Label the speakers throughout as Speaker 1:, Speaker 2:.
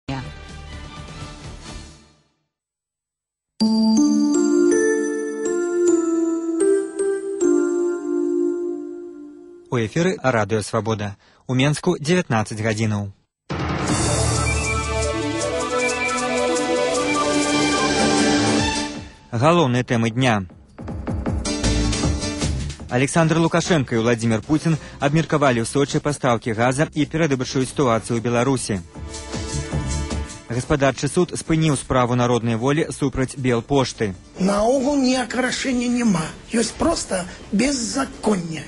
Speaker 1: У эфіры радыё Свабода. У Менску 19 гадзінаў. Галоўныя тэмы дня. Александр Лукашенко і Владимир Путин абмеркавалі ў Сочы пастаўкі газа і перадвыбарчую сітуацыю ў Беларусі. Гаспадарчы суд спыніў справу народнай волі супраць Белпошты.
Speaker 2: Наогул ніякага рашэння няма. Ёсць проста беззаконне.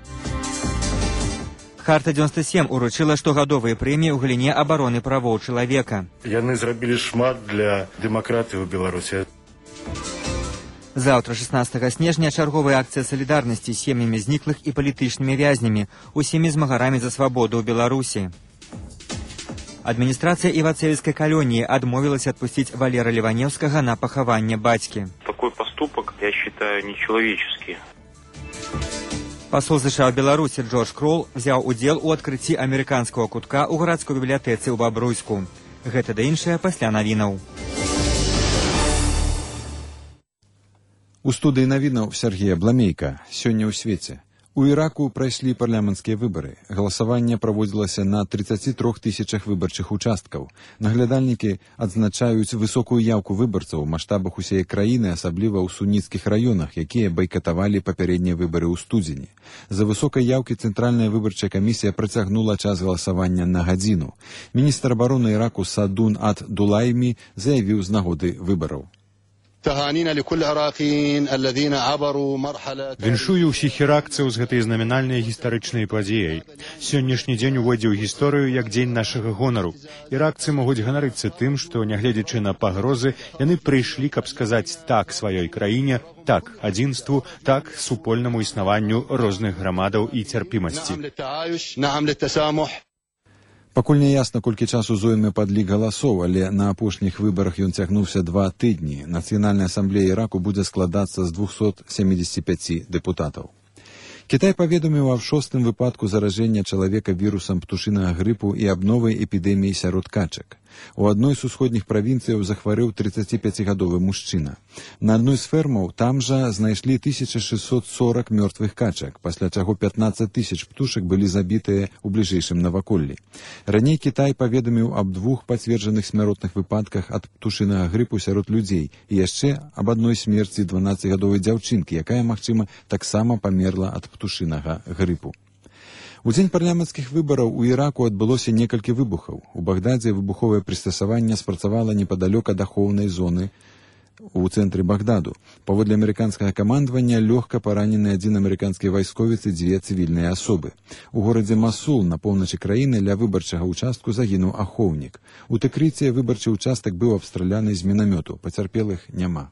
Speaker 1: Харта 97 уручыла штогадовыя прэміі ў галіне абароны правоў чалавека.
Speaker 3: Яны зрабілі шмат для дэмакратыі ў Беларусі.
Speaker 1: Заўтра, 16 снежня, чарговая акцыя салідарнасці з сем'ямі зніклых і палітычнымі вязнямі, усімі змагарамі за свабоду ў Беларусі. Адміністрацыя івацеевскай калоніі адмовілася адпусціць Валера Леваневскага на пахаванне бацькі.
Speaker 4: Такой поступок, я считаю, нечеловеческий.
Speaker 1: Пасол США ў Беларусі Джордж Крол взяў удзел у адкрыцці амерыканскага кутка ў гарадской бібліятэцы ў Бабруйску. Гэта да іншае пасля навінаў.
Speaker 5: У студыі навінаў Сергея Бламейка. Сёння ў свеце. У Іраку прайшлі парламенцкія выбары. Галасаванне праводзілася на 33 тысячах выбарчых участкаў. Наглядальнікі адзначаюць высокую яўку выбарцаў у маштабах усей краіны, асабліва ў суніцкіх раёнах, якія байкатавалі папярэднія выбары ў студзені. За высокай яўкі Цэнтральная выбарчая камісія працягнула час галасавання на гадзіну. Міністр абароны Іраку Садун ад-Дулайми заявіў з нагоды выбараў.
Speaker 6: Віншую ўсіх іракцаў з гэтай знамінальнай гістарычнай падзеяй. Сённяшні дзень увойдзе ў гісторыю як дзень нашага гонару. Іракцы могуць ганарыцца тым, што, нягледзячы на пагрозы, яны прыйшлі, каб сказаць так сваёй краіне, так адзінству, так супольнаму існаванню розных грамадаў і цярпімасці.
Speaker 5: Пакуль не ясна, колькі часу зойме падлік галасоў, але на апошніх выбарах ён цягнуўся 2 тыдні. Нацыянальная асамблея Іраку будзе складацца з 275 дэпутатаў. Кітай паведаміў аб 6-м выпадку заражэння чалавека вірусам птушынага грыпу і аб новай эпідэміі сярод качак. У адной з усходніх правінцыяў захварэў 35-гадовы мужчына. На адной з фермаў там жа знайшлі 1640 мёртвых качак, пасля чаго 15 тысяч птушак былі забітыя ў бліжэйшым наваколлі. Раней Кітай паведаміў аб 2 пацверджаных смяротных выпадках ад птушынага грыпу сярод людзей і яшчэ аб адной смерці 12-гадовай дзяўчынкі, якая, магчыма, таксама памерла ад птушынага грыпу. У дзень парламенцкіх выбараў у Іраку адбылося некалькі выбухаў. У Багдадзе выбуховае прыстасаванне спрацавала непадалёк ад ахоўнай зоны у цэнтры Багдаду. Паводле амерыканскага камандавання лёгка паранены адзін амерыканскі вайсковец і 2 цывільныя асобы. У горадзе Масул на поўначы краіны ля выбарчага ўчастку загінуў ахоўнік. У Тыкрыце выбарчы ўчастак быў абстраляны з мінамёту. Пацярпелых няма.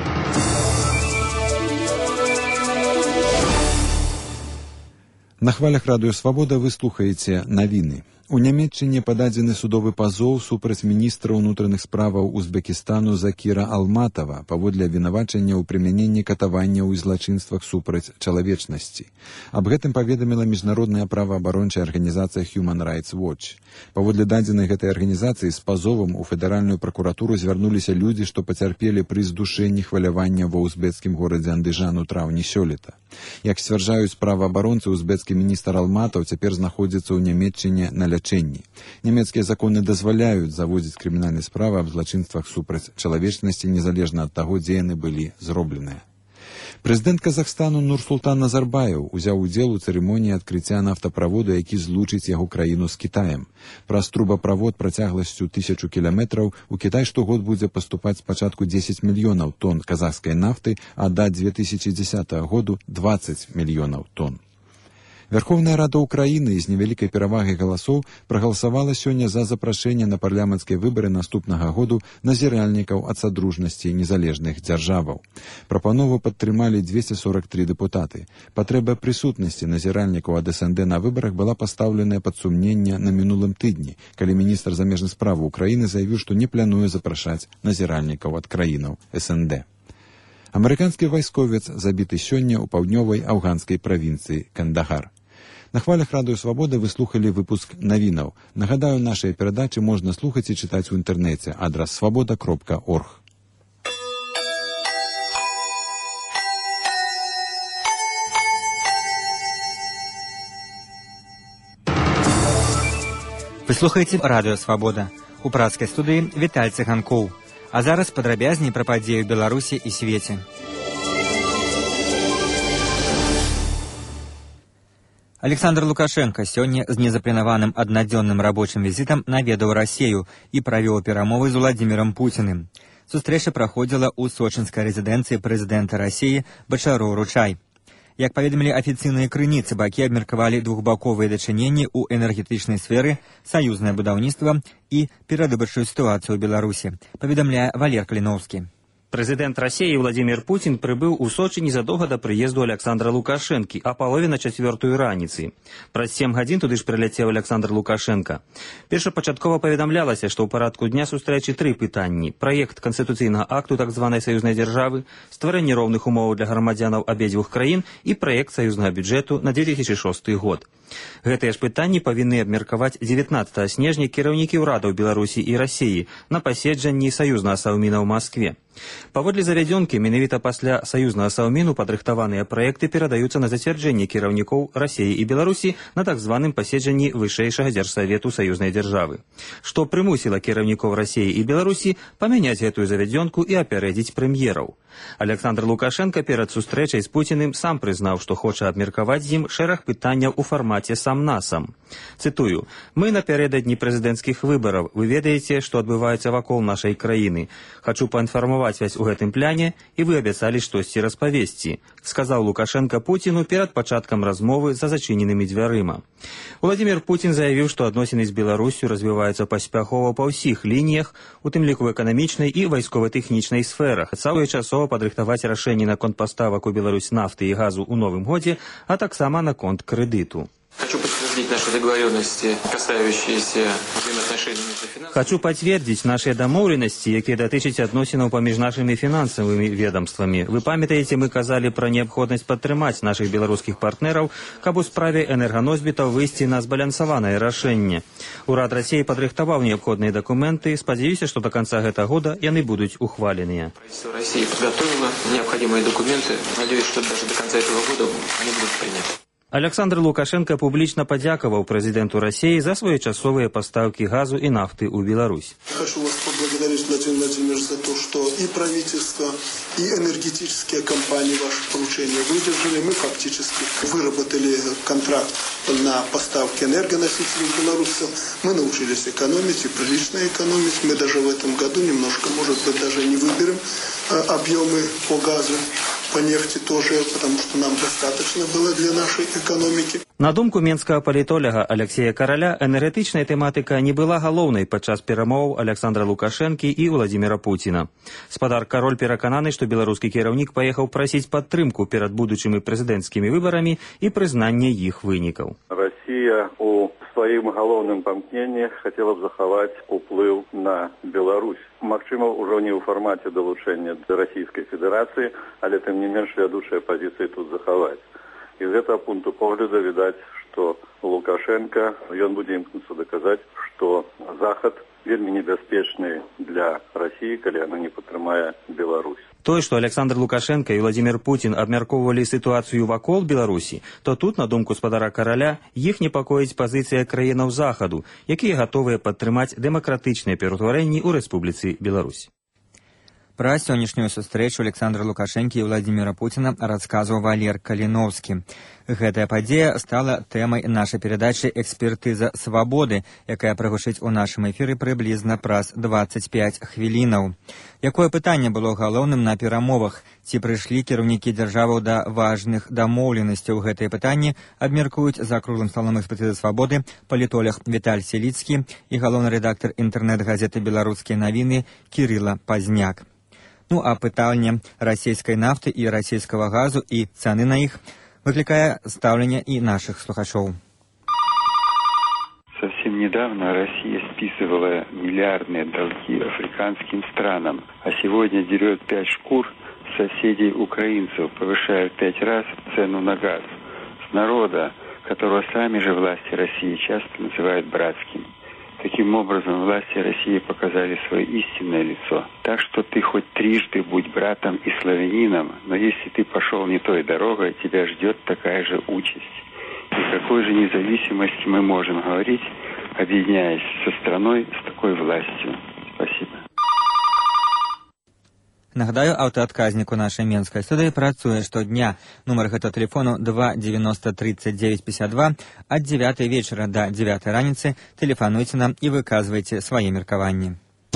Speaker 5: На хвалях радыё Свабода вы слухаеце навіны. У Нямецчыне пададзены судовы пазоў супраць міністра ўнутраных справаў Узбекістану Закіра Алматова паводле абвінавачання ў прымяненні катаванняў і злачынствах супраць чалавечнасці. Аб гэтым паведаміла міжнародная праваабарончая арганізацыя Human Rights Watch. Паводле дадзенай гэтай арганізацыі з пазовам у федэральную пракуратуру звярнуліся людзі, што пацярпелі пры здушэнні хвалявання ва ўзбецкім горадзе Андыжан у траўні сёлета. Як сцвярджаюць праваабаронцы, узбецкі міністр Алматаў цяпер знаходзіцца ў Нямецчыне на лячэнні. Нямецкія законы дазваляюць заводзіць крымінальныя справы аб злачынствах супраць чалавечнасці незалежна ад таго, дзе яны былі зробленыя. Прэзідэнт Казахстану Нурсултан Назарбаев узяў удзел у цырымоніі адкрыцця нафтаправоду, які злучыць яго краіну з Кітаем. Праз трубаправод працягласцю 1000 кіламетраў у Кітай штогод будзе паступаць спачатку 10 мільёнаў тонн казахскай нафты, а да 2010 году 20 мільёнаў тонн. Верховная Рада Украіны з невялікай перавагай галасоў прагаласавала сёння за запрашэнне на парламенцкія выбары наступнага году назіральнікаў ад Садружнасці незалежных дзяржаваў. Прапанову падтрымалі 243 дэпутаты. Патрэба прысутнасці назіральнікаў ад СНД на выбарах была пастаўленая пад сумненне на мінулым тыдні, калі міністр замежных справ Украіны заявіў, што не плануе запрашаць назіральнікаў ад краінаў СНД. Амерыканскі вайсковец забіты сёння ў паўднёвай афганскай правінцыі Кандагар. На хвалях радыё Свабода вы слухали выпуск навінаў. Нагадаю, нашыя перадачы можна слухаць і чытаць у інтэрнэце. Адрас свабода.орг.
Speaker 1: Вы слухаеце радыё Свабода. У працкай студыі Віталь Цыганкоў. А зараз падрабязней пра падзеі ў Беларусі і свеце. Александр Лукашенко сёння з незапланаваным аднадзённым рабочым візітам наведаў Расію і правёў перамовы з Владзімірам Пуціным. Сустрэча праходзіла ў сочынскай рэзідэнцыі прэзідэнта Расіі Бачароў-Ручай. Як паведамілі афіцыйныя крыніцы, бакі абмеркавалі двухбаковыя дачыненні ў энергетычнай сферы, саюзнае будаўніцтва і перадвыбарчую сітуацыю ў Беларусі, паведамляе Валер Кліноўскі.
Speaker 7: Прэзідэнт Расіі Владзімір Пуцін прыбыў у Сочы незадоўга да прыезду Александра Лукашэнкі, а палове на 4:00 раніцы. Праз 7 гадзін туды ж прыляцеў Александр Лукашенко. Першапачаткова паведамлялася, што ў парадку дня сустрэчы 3 пытанні: праект канстытуцыйнага акту так званай саюзнай дзяржавы, стварэнне роўных умоваў для грамадзянаў абедзвюх краін і праект саюзнага бюджэту на 2006 год. Гэтыя ж пытанні павінны абмеркаваць 19 снежня кіраўнікі ўрадаў Беларусі і Расіі на паседжанні саюзнага саўміна ў Маскве. Паводле завядзёнкі, менавіта пасля саюзнага саўміну падрыхтаваныя праекты перадаюцца на зацвярджэнне кіраўнікоў Расіі і Беларусі на так званым паседжанні вышэйшага дзяржсавету саюзнай дзяржавы, што прымусіла кіраўнікоў Расіі і Беларусі памяняць гэтую завядзёнку і апярэдзіць прэм'ераў. Александр Лукашенко перад сустрэчай з Пуціным сам прызнаў, што хоча абмеркаваць з ім шэраг пытанняў у фармаце сам-насам. Цытую: «Мы напярэдадні прэзідэнцкіх выбараў. Вы ведаеце, што адбываецца вакол нашай краіны. Хачу паінфармаваць вас у гэтым пляне, і вы абяцалі штосьці распавесці», сказаў Лукашенко Пуціну перад пачаткам размовы за зачыненымі дзвярыма. Владзімір Пуцін заявіў, што адносіны з Беларусю развіваюцца паспяхова па ўсіх лініях, у тым ліку эканамічнай і вайскова-тэхнічнай сферах. Своечасова падрыхтаваць рашэнні наконт паставак у Беларусь нафты і газу ў новым годзе, а таксама наконт крэдыту.
Speaker 8: Хочу подтвердить наши договоренности, касающиеся взаимоотношений между финансами.
Speaker 7: Хочу подтвердить наши домовленности, якія датычаць адносінаў паміж нашими фінансавымі ведомствамі. Вы памятаеце, мы казалі пра неабходнасць падтрымаць наших беларускіх партнераў, каб у справе энерганосьбітаў выйсці на збалансаванае рашэнне. Урад Расіі падрыхтаваў неабходныя дакументы, спадзяюся, што до конца гэтага года яны будуць ухваленыя.
Speaker 8: Правительство России подготовило необходимые документы. Надеюсь, что даже до конца этого года они будут приняты.
Speaker 7: Александр Лукашенко публічна падзякаваў прэзідэнту Расіі за своечасовыя пастаўкі газу і нафты ў Беларусь.
Speaker 9: Хочу вас поблагодарить, Владимир Владимирович, за то, что и правительство, и энергетические компании ваше поручение выдержали. Мы фактически выработали контракт на поставки энергоносителей в Беларусь. Мы научились экономить и прилично экономить. Мы даже в этом году немножко, может быть, даже не выберем объемы по газу, по нефти тоже, потому что нам достаточно было для нашей экономики.
Speaker 7: На думку менскага палітоляга Алексея Караля, энергетычная тэматыка не была галоўнай падчас перамоваў Александра Лукашэнкі і Владзіміра Пуціна. Спадар Кароль перакананы, што беларускі кіраўнік паехаў прасіць падтрымку перад будучымі прэзідэнцкімі выбарамі і прызнанне іх вынікаў.
Speaker 10: Расія у сваім галоўным памкненні хацела б захаваць уплыў на Беларусь. Магчыма, ужо не ў фармаце далучэння да Расійскай Федэрацыі, але тым не менш вядучыя пазіцыі тут захаваць. І з гэтага пункту погляду відаць, што Лукашенко, ён будзе імкнуцца даказаць, што Захад вельмі небяспечны для Расіі, калі яна не падтрымае Беларусь.
Speaker 7: Тое, што Александр Лукашенко і Владзімір Пуцін абмяркоўвалі сітуацыю вакол Беларусі, то тут, на думку спадара Караля, іх непакоіць пазіцыя краінаў Захаду, якія гатовыя падтрымаць дэмакратычныя пераўтварэнні ў Рэспубліцы Беларусь.
Speaker 1: Пра сённяшнюю сустрэчу Александра Лукашэнкі і Владзіміра Пуціна расказваў Валер Каліноўскі. Гэтая падзея стала тэмай нашай перадачы «Экспертыза свабоды», якая прагучыць у нашым эфіры прыблізна праз 25 хвілінаў. Якое пытанне было галоўным на перамовах? Ці прыйшлі кіраўнікі дзяржаваў да важных дамоўленасцяў? Гэтыя пытанні абмеркуюць за круглым сталом «Экспертыза свабоды» палітолог Віталь Селіцкі і галоўны рэдактар інтэрнэт-газеты «Беларускія навіны» Кірыла Пазняк. Ну а пытанне расійскай нафты і расійскага газу і цаны на іх выкликая ставление и наших слухачоў.
Speaker 11: Совсем недавно Россия списывала миллиардные долги африканским странам, а сегодня дерет 5 шкур соседей украинцев, повышая в 5 раз цену на газ. С народа которого сами же власти России часто называют братским. Таким образом, власти России показали свое истинное лицо. Так что ты хоть трижды будь братом и славянином, но если ты пошел не той дорогой, тебя ждет такая же участь. И какой же независимости мы можем говорить, объединяясь со страной с такой властью? Спасибо.
Speaker 1: Нагадаю, аўтаадказнік у нашай менскай студыі працуе штодня. Нумар гэтага тэлефону 2 90 39 52. Ад 9 вечара да 9 раніцы тэлефануйце нам і выказвайце свае меркаванні.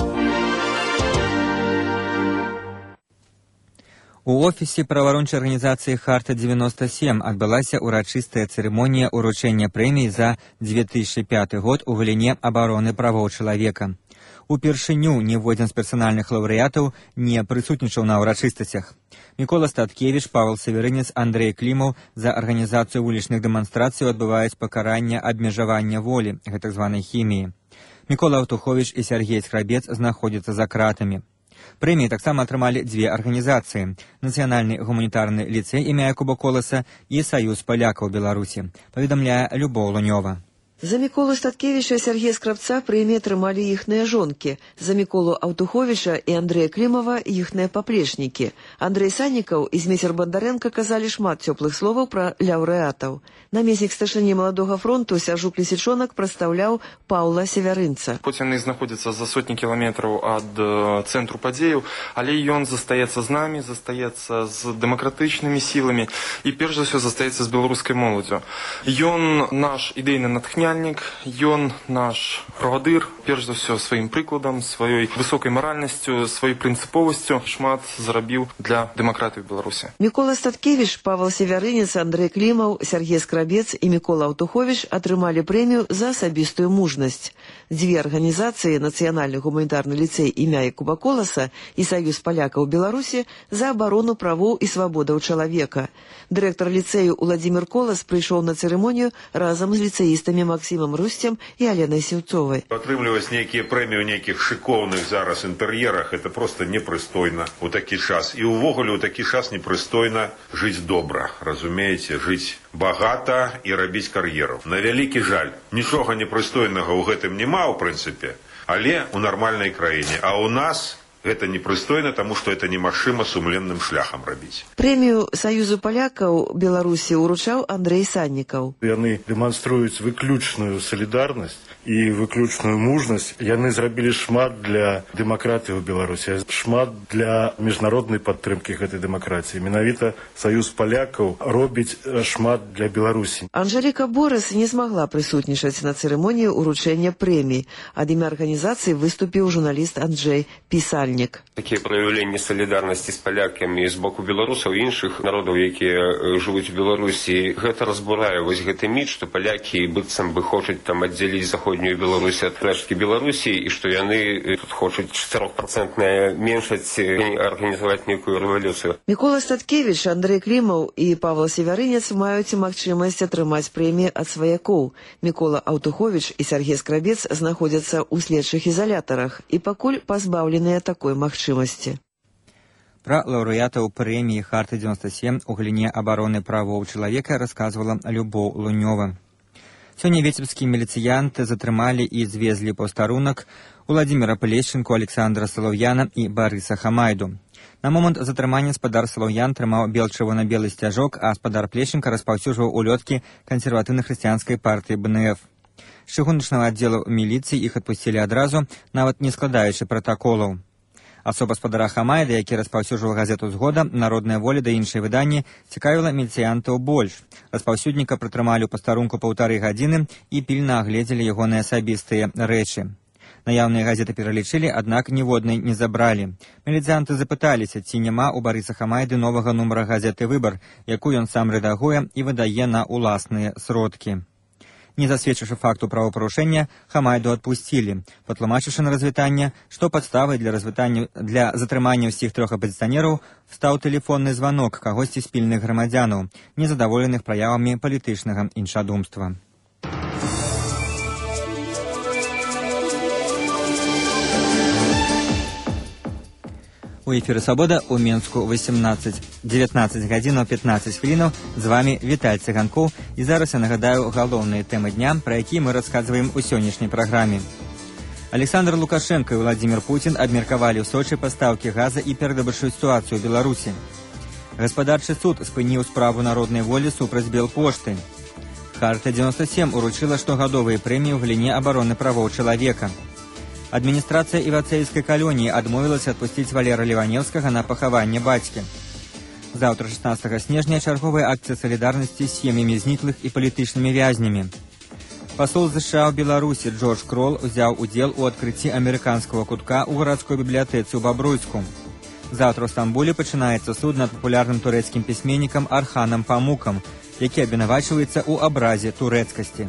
Speaker 1: У офісе праваабарончай арганізацыі «Харта-97» адбылася урачыстая цырымонія ўручэння прэмій за 2005 год у галіне абароны правоў чалавека. Упершыню ніводзін з персанальных лаўрэатаў не прысутнічаў на ўрачыстасцях. Мікола Статкевіч, Павел Северынец, Андрей Клімаў за арганізацыю вулічных дэманстрацыяў адбываюць пакаранне абмежавання волі, гэтак званай хіміі. Мікола Аўтуховіч і Сергей Скрабец знаходзяцца за кратамі. Прэміі таксама атрымалі дзве арганізацыі – Нацыянальны гуманітарны ліцэй імя Якуба Коласа і Саюз палякаў Беларусі, паведамляе Любоў Лунёва.
Speaker 12: За Міколу Статкевіча і Сергея Скрабца прэміі атрымалі іхныя жонкі. За Міколу Аўтуховіча і Андрэя Клімава іхныя паплечнікі. Андрэй Саннікаў і Змейцер Бандарэнка казалі шмат цёплых словаў пра лаўрэатаў. Намеснік старшыні Маладога фронту Сяржук Лісічонак прадстаўляў Паўла Севярынца.
Speaker 13: Хоць яны знаходзяцца за сотні кіламетраў ад цэнтру падзеяў, але ён застаецца з намі, застаецца з дэмакратычнымі сіламі і перш за ўсё застаецца з беларускай моладзю. Ён наш ідэйны натхняльнік, ён наш правадыр, перш за ўсё сваім прыкладам, сваёй высокай маральнасцю, сваёй прынцыповасцю шмат зарабіў для дэмакратыі ў Беларусі.
Speaker 12: Мікола Статкевіч, Павел Севярынец, Андрэй Клімаў, Сергей Скрабец і Мікола Аўтуховіч атрымалі прэмію за асабістую мужнасць. Дзве арганізацыі, Нацыянальны гуманітарны ліцэй імя Якуба Коласа і Саюз палякаў Беларусі за абарону правоў і свабодаў чалавека. Дырэктар ліцэю Уладзімір Колас прыйшоў на цырымонію разам з ліцэістамі Максімам Русцем і Аленай Сіўцовай.
Speaker 14: Атрымліваць нейкія прэміі ў нейкіх шыкоўных зараз інтэр'ерах – это просто непрыстойна ў такі час. І ўвогуле ў такі час непрыстойна жыць добра, разумееце, жыць багата і рабіць кар'еру. На вялікі жаль, нічога непрыстойнага ў гэтым няма, ў прынцыпе, але ў нармальнай краіне. А ў нас гэта непрыстойна, таму што это немагчыма сумленным шляхам рабіць.
Speaker 12: Прэмію Саюзу палякаў Беларусі ўручаў Андрэй Саннікаў.
Speaker 3: Яны дэманструюць выключную салідарнасць і выключную мужнасць. Яны зрабілі шмат для дэмакратыі ў Беларусі, шмат для міжнароднай падтрымкі гэтай дэмакратыі. Менавіта Саюз палякаў робіць шмат для Беларусі.
Speaker 12: Анжэліка Борыс не змагла прысутнічаць на цырымоніі ўручэння прэмій. Ад імя арганізацыі выступіў журналіст Анджэй Пісальнік.
Speaker 15: Такія праяўленні салідарнасці з палякамі з боку беларусаў і іншых народаў, якія жывуць у Беларусі, гэта разбурае вось гэты міт, што палякі быццам бы хочуць там аддзяліць заходнюю Беларусі ад рэшткі Беларусі і што яны тут хочуць 4% меншаць арганізаваць нейкую рэвалюцыю.
Speaker 12: Мікола Статкевіч, Андрэй Клімаў і Павел Севярынец маюць магчымасць атрымаць прэміі ад сваякоў. Мікола Аўтуховіч і Сергей Скрабец знаходзяцца ў следчых ізалятарах і пакуль пазбаўленыя такой магчымасці.
Speaker 1: Пра лаўрэатаў прэміі «Харта-97» у галіне абароны правоў чалавека расказвала Любоў Лунёва. Сёння віцебскія міліцыянты затрымалі і звезлі пастарунак Уладзіміра Плешчынку, Александра Салаўяна і Барыса Хамайду. На момант затрымання спадар Салаўян трымаў бел-чырвона-белы сцяжок, а спадар Плешчынка распаўсюджваў улёткі кансерватыўна-хрысціянскай партыі БНФ. З чыгуначнага аддзелу міліцыі іх адпусцілі адразу, нават не складаючы пратаколаў. Асоба спадара Хамайда, які распаўсюджваў газету «Згода», «Народная воля» да іншыя выданні, цікавіла міліцыянтаў больш. Распаўсюдніка прытрымалі ў пастарунку 1,5 гадзіны і пільна агледзелі ягоныя асабістыя рэчы. Наяўныя газеты пералічылі, аднак ніводнай не забралі. Міліцыянты запыталіся, ці няма ў Барыса Хамайды новага нумара газеты «Выбар», якую ён сам рэдагуе і выдае на ўласныя сродкі. Не засведчыўшы факту правапарушэння, Хамайду адпусцілі, патлумачыўшы на развітанне, што падставай для затрымання ўсіх 3 апазіцыянераў стаў тэлефонны званок кагосьці з пільных грамадзянаў, незадаволеных праявамі палітычнага іншадумства. У эфіры «Свабода» у Менску 19 гадзінаў 15 хвілінаў. З вами Віталь Цыганкоў. І зараз я нагадаю галоўныя тэмы дня, пра якія мы расказваем у сённяшняй праграме. Александр Лукашенко і Владимир Путин абмеркавалі ў Сочы пастаўкі газа і перадабычную сітуацыю ў Беларусі. Гаспадарчы суд спыніў справу народнай волі супраць Белпошты. Харта-97 уручыла штогадовыя прэміі ў галіне абароны правоў чалавека. Адміністрацыя івацэйскай калоніі адмовілася адпусціць Валера Леваневскага на пахаванне бацькі. Заўтра, 16 снежня, чарговая акцыя салідарнасці з сем'ямі зніклых і палітычнымі вязнямі. Пасол США ў Беларусі Джордж Крол узяў удзел у адкрыцці амерыканскага кутка ў гарадской бібліятэцы ў Бабруйску. Заўтра ў Стамбуле пачынаецца суд над папулярным турэцкім пісьменнікам Арханам Памукам, які абвінавачваецца ў абразе турэцкасці.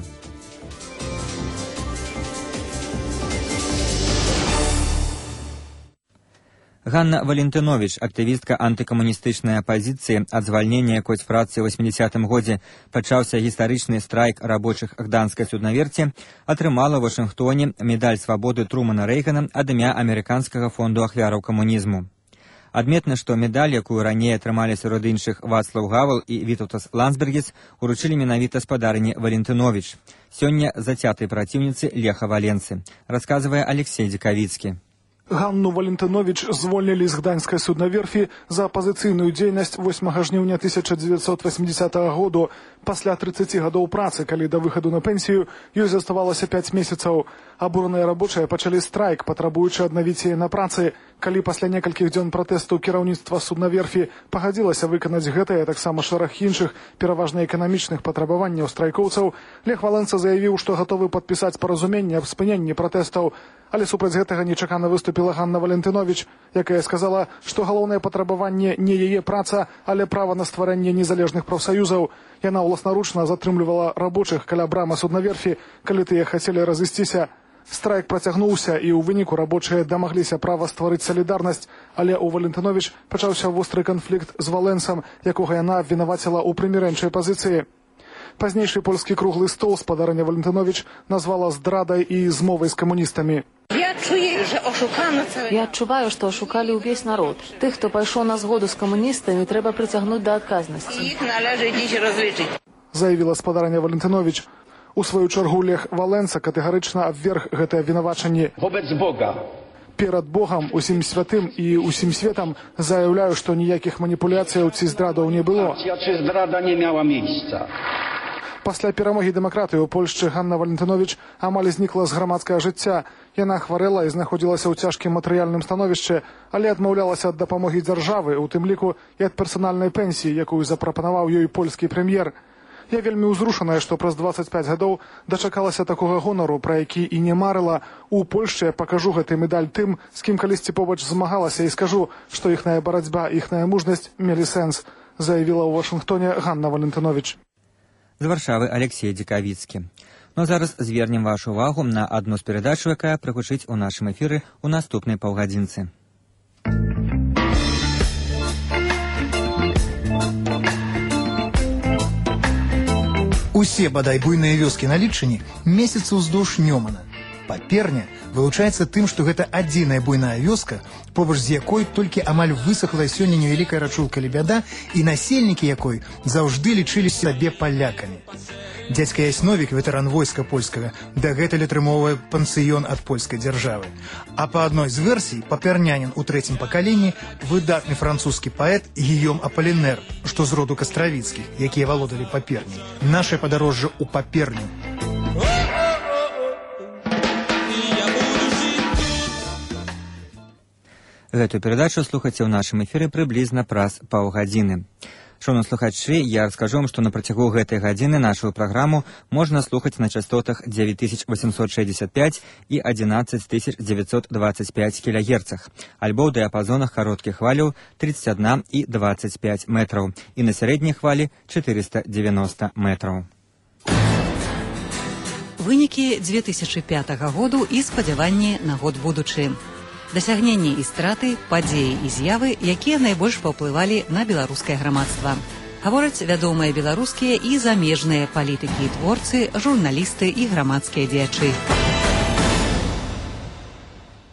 Speaker 1: Ганна Валентынович, актывістка антыкамуністычнай апазіцыі, ад звальнення якой з працы ў 80-м годзе пачаўся гістарычны страйк рабочых гданскай суднаверці, атрымала ў Вашынгтоне медаль свабоды Трумана Рэйгана ад імя амерыканскага фонду ахвяраў камунізму. Адметна, што медаль, якую раней атрымалі сярод іншых Вацлаў Гавал і Вітаўтас Ландсбергіс, уручылі менавіта спадарыні Валентынович, сёння зацятай праціўніцы Леха Валенцы, расказвае Алексей Дзекавіцкі.
Speaker 16: Ганну Валентынович звольнілі з гданьскай суднаверфі за апазіцыйную дзейнасць 8 жніўня 1980 году. Пасля 30 гадоў працы, калі да выхаду на пенсію, ёй заставалася 5 месяцаў. Абураныя рабочыя пачалі страйк, патрабуючы аднавіць яе на працы. Калі пасля некалькіх дзён пратэсту кіраўніцтва суднаверфі пагадзілася выканаць гэтае, таксама шэраг іншых, пераважна эканамічных патрабаванняў страйкоўцаў, Лех Валенца заявіў, што гатовы падпісаць паразуменне аб спыненні пратэстаў. Але супраць гэтага нечакана выступіла Ганна Валентынович, якая сказала, што галоўнае патрабаванне не яе праца, але права на стварэнне незалежных прафсаюзаў. Яна ўласнаручна затрымлівала рабочых каля брамы суднаверфі, калі тыя хацелі разысціся. Страйк працягнуўся, і ў выніку рабочыя дамагліся права стварыць салідарнасць, але ў Валентынович пачаўся востры канфлікт з Валенцам, якога яна абвінаваціла ў прымірэнчай пазіцыі. Пазнейшы польскі круглы стол спадарыня Валентынович назвала здрадай і змовай з камуністамі.
Speaker 17: Я адчуваю, што ашукалі ўвесь народ. Тых, хто пайшоў на згоду з камуністамі, трэба прыцягнуць да адказнасці.
Speaker 16: Заявіла спадарыня Валентынович. У сваю чаргу Лех Валенца катэгарычна абверг гэтае абвінавачанне. Перад Богам, усім святым і усім светам заяўляю, што ніякіх маніпуляцыяў ці здрадаў не было. Пасля перамогі дэмакратыі ў Польшчы Ганна Валентынович амаль знікла з грамадскага жыцця. Яна хварэла і знаходзілася ў цяжкім матэрыяльным становішчы, але адмаўлялася ад дапамогі дзяржавы, у тым ліку і ад персанальнай пенсіі, якую запрапанаваў ёй польскі прэм'ер. Я вельмі ўзрушаная, што праз 25 гадоў дачакалася такога гонару, пра які і не марыла. У Польшчы я пакажу гэты медаль тым, з кім калісьці побач змагалася, і скажу, што іхная барацьба, іхная мужнасць мелі сэнс, заявіла ў Вашынгтоне Ганна Валентынович.
Speaker 1: З Варшавы Алексей Дзекавіцкі. Ну а зараз звернем вашу увагу на адну з перадач, якая прагучыць у нашым эфіры ў наступнай паўгадзінцы.
Speaker 18: Усе бадай буйныя вёскі на Літчыне месяцы ўздоўж Нёмана. Паперня вылучаецца тым, што гэта адзіная буйная вёска, побач з якой толькі амаль высохла сёння невялікая рачулка Лебяда, і насельнікі якой заўжды лічылі сябе палякамі. Дзядзька Ясновік, ветэран войска польскага, дагэтуль атрымоўвае пансіён ад польскай дзяржавы. А па адной з версій, папернянін у трэцім пакаленні, выдатны французскі паэт Гійом Аполінер, што з роду кастравіцкіх, якія валодалі паперняй. Наше падарожжа ў паперню.
Speaker 1: Гэтую перадачу слухайце ў нашым эфіры прыблізна праз паўгадзіны. Шановні слухачы, я раскажу вам, што на працягу гэтай гадзіны нашу праграму можна слухаць на частотах 9865 і 11925 кГц, альбо ў дыяпазонах кароткіх хваляў 31 і 25 метраў, і на сярэдняй хвалі 490 метраў.
Speaker 19: Вынікі 2005 году і спадзяванні на год будучы. Дасягненні і страты, падзеі і з'явы, якія найбольш паўплывалі на беларускае грамадства. Гавораць вядомыя беларускія і замежныя палітыкі і творцы, журналісты і грамадскія дзеячы.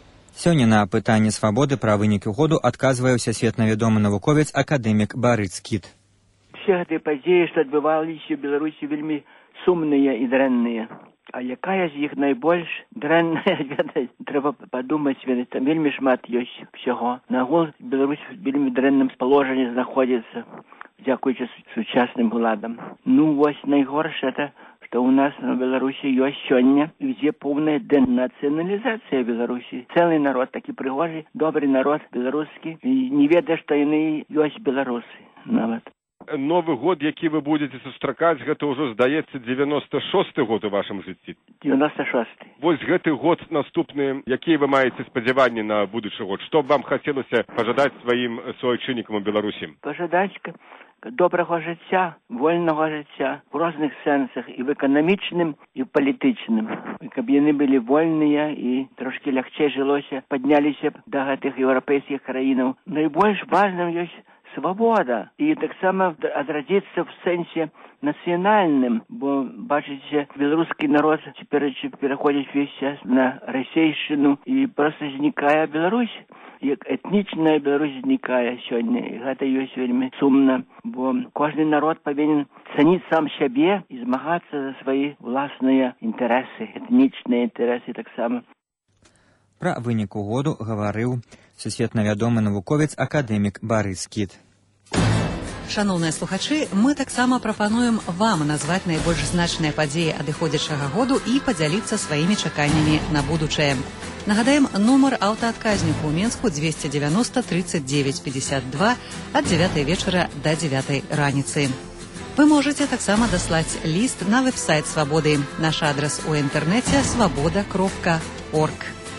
Speaker 1: Сёння на пытанне свабоды пра вынікі году адказвае ўсесветна вядомы навуковец акадэмік Барыц Кіт.
Speaker 20: Все гэтыя падзеі, што адбываліся ў Беларусі, вельмі сумныя і дрэнныя. А якая з іх найбольш дрэнная, трэба падумаць, там вельмі шмат ёсць всяго. Нагул Беларусь в вельмі дрэнным паложанні знаходзіцца, дзякуючы сучасным уладам. Вось найгорш это, што ў нас на Беларусі ёсць сёння, ідзе поўная дэнацыяналізацыя Беларусі. Цэлы народ, такі прыгожы, добры народ беларускі, і не ведае, што яны ёсць беларусы нават.
Speaker 21: Новы год, які вы будете сустракаць, гэта ўжо, здаецца, 96-й год у вашым жыцці.
Speaker 20: 96-й.
Speaker 21: Вось гэты год наступны, якія вы маеце спадзяванні на будучы год? Што б вам хацелася пажадаць сваім суайчыннікам у Беларусі?
Speaker 20: Пажадаць добрага жыцця, вольнага жыцця, у розных сэнсах, і в эканамічным, і в палітычным. Каб яны былі вольныя і трошкі лягчэй жылося, падняліся да гэтых еўрапейскіх краінаў. Найбольш важным ёсць свабода і таксама адрадзіцца в сэнсе нацыянальным, бо, бачыце, беларускі народ цяпер пераходзіць увесь час на расейшчыну і проста знікае Беларусь. Як этнічная Беларусь знікае сёння, і гэта ёсць вельмі сумна, бо кожны народ павінен цаніць сам сябе і змагацца за свае ўласныя інтарэсы, этнічныя інтарэсы таксама.
Speaker 1: Пра выніку году гаварыў сусветна вядомы навуковец акадэмік Барыц Кіт.
Speaker 19: Шановныя слухачы, мы таксама прапануем вам назваць найбольш значныя падзеі адыходзячага году і падзяліцца сваімі чаканнямі на будучае. Нагадаем, нумар аўтаадказніку ў Менску 290 39 52 ад 9 вечара да 9 раніцы. Вы можете таксама даслаць ліст на веб-сайт Свабоды. Наш адрас у інтэрнэце свабода.орг.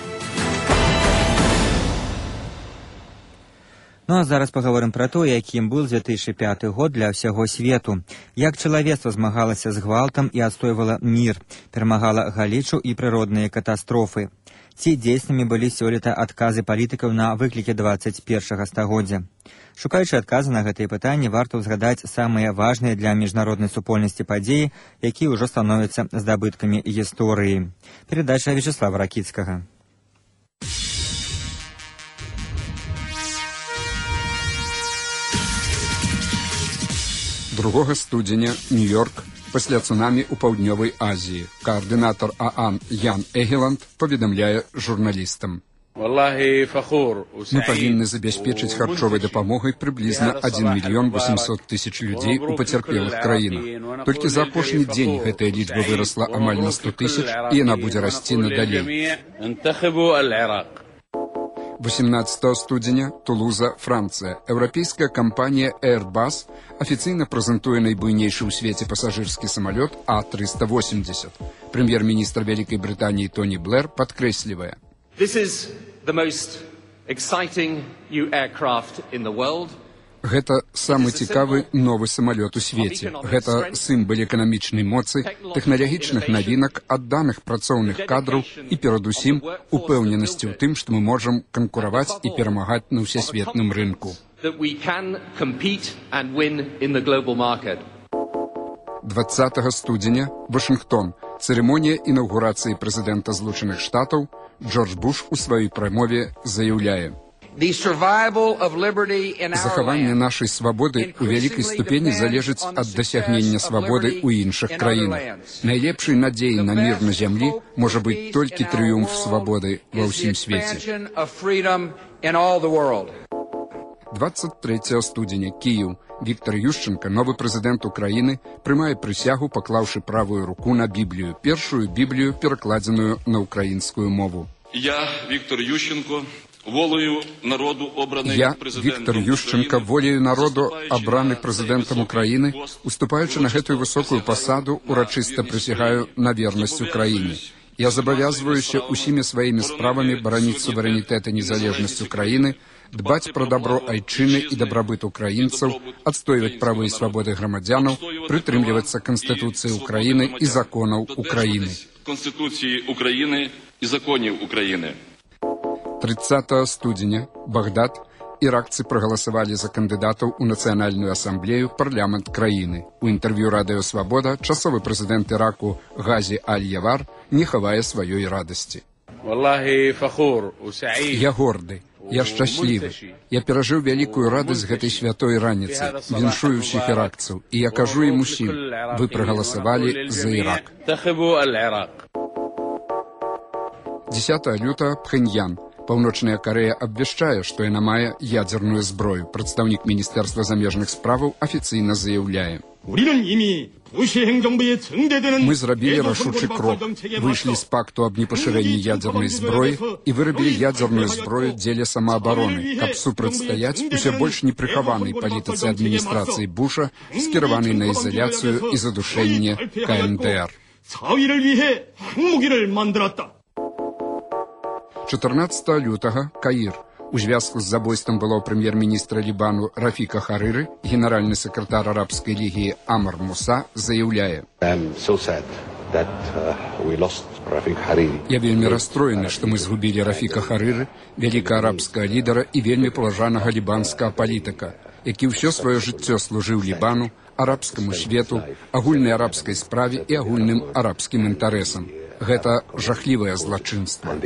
Speaker 1: Ну а зараз паговорым пра то, якім быў 2005 год для ўсяго свету. Як чалавецтва змагалася з гвалтам і адстойвала мір, перамагала галечу і прыродныя катастрофы. Ці дзейснымі былі сёлета адказы палітыкаў на выклікі 21 стагоддзя. Шукаючы адказы на гэтыя пытанні, варта ўзгадаць самыя важныя для міжнароднай супольнасці падзеі, якія ўжо становяцца здабыткамі гісторыі. Перадача Вячеслава Ракіцкага.
Speaker 22: 2 студзеня, Нью-Йорк, пасля цунамі ў паўднёвай Азіі. Каардынатар ААН Ян Эгеланд паведамляе журналістам. Мы павінны забяспечыць харчовай дапамогай прыблізна 1 мільён 800 тысяч людзей у пацярпелых краінах. Толькі за апошні дзень гэтая лічба вырасла амаль на 100 тысяч, і яна будзе расці надалей. 18 студзеня, Тулуза, Францыя. Еўрапейская кампанія Airbus афіцыйна прэзентуе найбуйнейшы ў свеце пасажырскі самалёт А380. Прэм'ер-міністр Вялікай Брытаніі Тоні Блэр падкрэслівае. Гэта самы цікавы новы самалёт у свеце. Гэта сімвал эканамічнай моцы, тэхналагічных навінак, адданых працоўных кадраў і, перадусім, упэўненасці ў тым, што мы можам канкураваць і перамагаць на ўсесветным рынку. 20 студзеня, Вашынгтон. Цырымонія інаўгурацыі прэзідэнта Злучаных Штатаў. Джордж Буш у сваёй прамове заяўляе: захаванне нашай свабоды у вялікай ступені залежыць ад дасягнення свабоды ў іншых краінах. Найлепшай надзеяй на мір на зямлі можа быць толькі трыумф свабоды ва ўсім свеце. 23 студзеня, Кіеў. Віктор Ющенка, новы прэзідэнт Украіны, прымае прысягу, паклаўшы правую руку на Біблію, першую Біблію, перакладзеную на украінскую мову.
Speaker 23: Я, Віктор Ющенко, волею народу обраний
Speaker 22: Віктор Ющенка, волею народу абраны прэзідэнтам Украіны, уступаючы на гэтую высокую пасаду, урачыста прысягаю на вернасць Украіне. Я забавязваюся усімі сваімі справамі бараніць суверэнітэт і незалежнасць Украіны, дбаць пра дабро айчыны і дабрабыт украінцаў, адстойваць правы і свабоды грамадзянаў, прытрымлівацца Канстытуцыі Украіны і законаў Украіны.
Speaker 23: Конституції України і законів України.
Speaker 22: 30 студзеня, Багдад. Іракцы прагаласавалі за кандыдатаў у Нацыянальную асамблею, парламент краіны. У інтэрв'ю Радыё Свабода часовы прэзідэнт Іраку Газі Аль-Явар не хавае сваёй радасці. Я горды. Я шчаслівы. Я перажыў вялікую радасць гэтай святой раніцы, віншую ўсіх іракцаў, і я кажу ім усім, вы прагаласавалі за Ірак. 10 лютага, Пхеньян. Паўночная Карэя абвяшчае, што яна мае ядзерную зброю. Прадстаўнік Міністэрства замежных справаў афіцыйна заяўляе. Мы зрабілі рашучы крок, выйшлі з пакту аб непашырэнні ядзернай зброі і вырабілі ядзерную зброю дзеля самаабароны, каб супрацьстаяць усё больш непрыхаванай палітыцы адміністрацыі Буша, скіраванай на ізаляцыю і задушэнне КНДР. 14 лютага, Каір. У звязку з забойствам былого прэм'ер-міністра Лібану Рафіка Харыры генеральны сакратар арабскай лігі Амар Муса заяўляе: Я вельмі расстроены, што мы згубілі Рафіка Харыры, вялікага арабскага лідара і вельмі паважанага лібанскага палітыка, які ўсё сваё жыццё служыў Лібану, арабскаму свету, агульнай арабскай справе і агульным арабскім інтарэсам. Гэта жахлівае злачынства.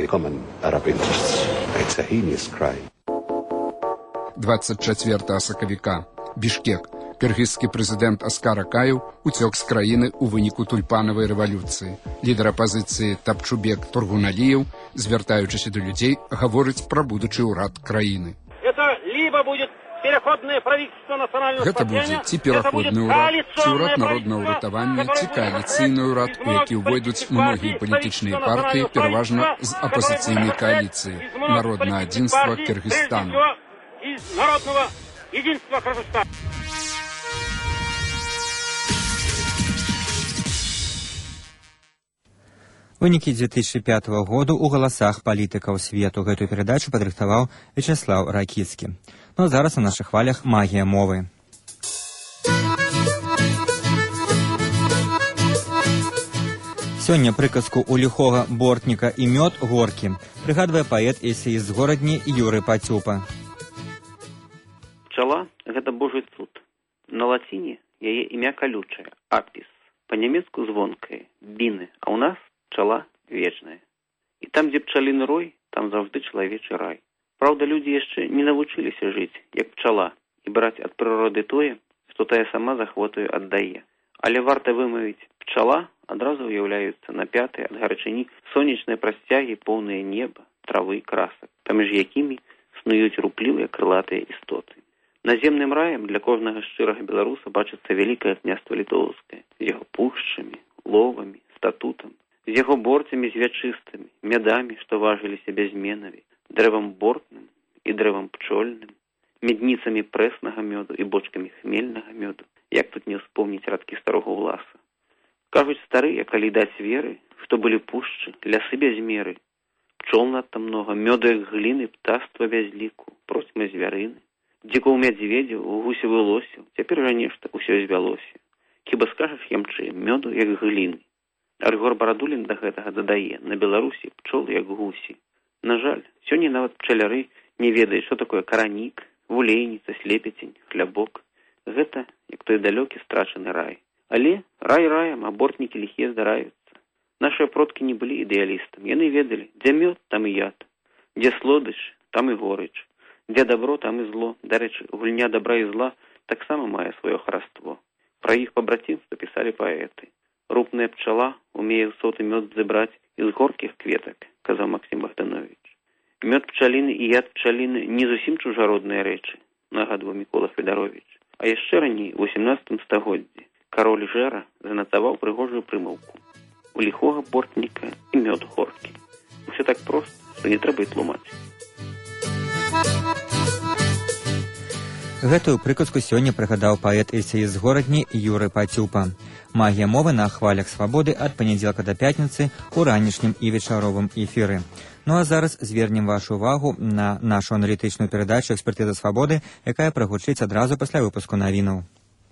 Speaker 22: 24 сакавіка. Бішкек. Кыргызскі прэзідэнт Аскар Акаев уцёк з краіны ў выніку тульпанавай рэвалюцыі. Лідар апазіцыі Тапчубек Тургуналіев, звяртаючыся да людзей, гаворыць пра будучы ўрад краіны. Гэта будзе ці пераходны ўрад, ці ўрад народнага ўратавання, ці кааліцыйны ўрад, у які ўвойдуць многія палітычныя партыі, пераважна з апазіцыйнай кааліцыі, народнае адзінства Кыргызстану.
Speaker 1: Вынікі 2005 году ў галасах палітыкаў свету. Гэтую перадачу падрыхтаваў Вячеслав Ракіцкі. Ну а зараз на нашых хвалях магія мовы. Сёння прыказку у ліхога бортніка і мёд горкі прыгадвае паэт-эсеіст з горадні Юры Пацюпа.
Speaker 2: Пчала – гэта божий цуд. На лаціне яе імя калючае – апіс. Па-нямецку звонкае – біны, а ў нас пчала вечная. І там, дзе пчаліны рой, там заўжды чалавечы рай. Праўда, людзі яшчэ не навучыліся жыць, як пчала, і браць ад прыроды тое, што тая сама з ахвотаю аддае. Але варта вымавіць «пчала», адразу ўяўляюцца напятыя ад гарачыні сонечныя прасцягі, поўныя неба, травы, красак, паміж якімі снуюць руплівыя крылатыя істоты. Наземным раем для кожнага шчырага беларуса бачыцца вялікае княства літоўскае, з яго пушчамі, ловамі, статутам, з яго борцамі звячыстымі, мядамі, што важыліся бязменаві, дрэвам бортным і дрэвам пчольным, медніцамі прэснага мёду і бочкамі хмельнага мёду. Як тут не ўспомніць радкі старога ўласа. Кажуць старыя, калі даць веры, што былі пушчы, лясы без меры, пчол надта многа, мёду як гліны, птаства без ліку, процьмы звярыны, дзікоў мядзведзяў, гусевы лосяў, цяпер жа нешта ўсё звялося. Хіба скажаш ямчы, мёду як гліны. Аргор Барадулін да гэтага дадае, на Беларусі пчол як гусі. На жаль, сёння нават пчаляры не ведаюць, што такое каранік, вулейніца, слепецень, хлябок. Гэта, як той далёкі страчаны рай. Але рай раем, а бортнікі ліхія здараюцца. Нашыя продкі не былі ідэалістамі. Яны ведалі, дзе мёд, там і яд. Дзе слодыч, там і горыч. Дзе дабро, там і зло. Дарэчы, гульня добра і зла таксама мае сваё хараство. Пра іх пабрацімства пісалі паэты. Рупная пчала умее соты мёд забраць з горкіх кветак, казаў Максім Богданович. Мёд пчаліны і яд пчаліны не зусім чужародныя рэчы, нагадваў Мікола Федарович. А яшчэ раней, у 18 стагоддзі, кароль Жэра занатаваў прыгожую прымаўку. У ліхога бортніка і мёд горкі. Усё так проста, што не трэба і тлумачыць.
Speaker 1: Гэтую прыказку сёння прыгадаў паэт-эсеіст з горадні Юры Пацюпа. Магія мовы на хвалях свабоды ад панядзелка да пятніцы ў ранішнім і вечаровым эфіры. Ну а зараз звернем вашу увагу на нашу аналітычную перадачу «Экспертыза свабоды», якая прагучыць адразу пасля выпуску навінаў.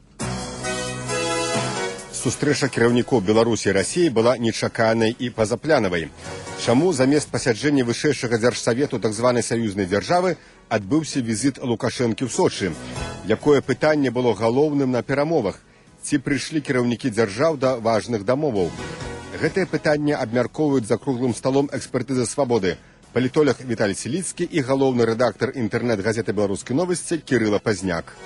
Speaker 4: Сустрэча кіраўнікоў Беларусі і Расіі была нечаканай і пазапланавай. Чаму замест пасяджэння вышэйшага дзяржсавету так званай саюзнай дзяржавы адбыўся візіт Лукашэнкі ў Сочы? Якое пытанне было галоўным на перамовах? Ці прыйшлі кіраўнікі дзяржаў да важных дамоваў? Гэтае пытанне абмяркоўваюць за круглым сталом экспертызы свабоды. Палітолог Віталій Селіцкі і галоўны рэдактар інтэрнэт-газеты «Беларускія новасці» Кірыла Пазняк.